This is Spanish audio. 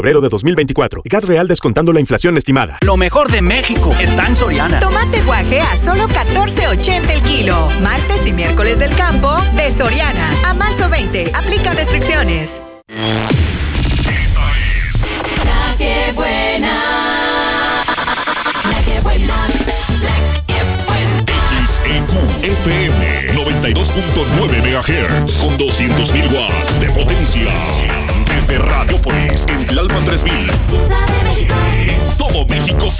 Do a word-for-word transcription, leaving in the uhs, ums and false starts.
febrero de dos mil veinticuatro. Gas real descontando la inflación estimada. Lo mejor de México está en Soriana. Tomate guaje a solo catorce ochenta el kilo. Martes y miércoles del campo de Soriana. A marzo veinte. Aplica restricciones. Esta es La Que Buena. La Que Buena. La Que Buena. X E Q F M noventa y dos punto nueve megahertz con doscientos mil watts de potencia.